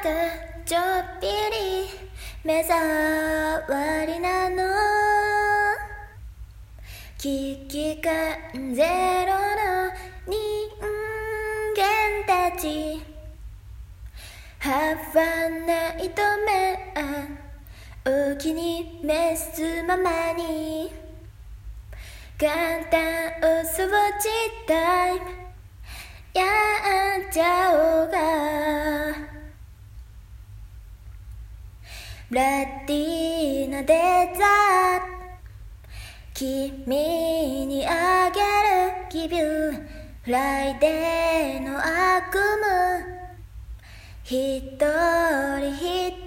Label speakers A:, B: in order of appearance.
A: くちょっぴり目障りなの。危機感ゼロの人間たち、はないと目お気に召すままに簡単お掃除タイムやっちゃおうが。ブラッディーなデザート君にあげるギビューフライデーの悪夢一人一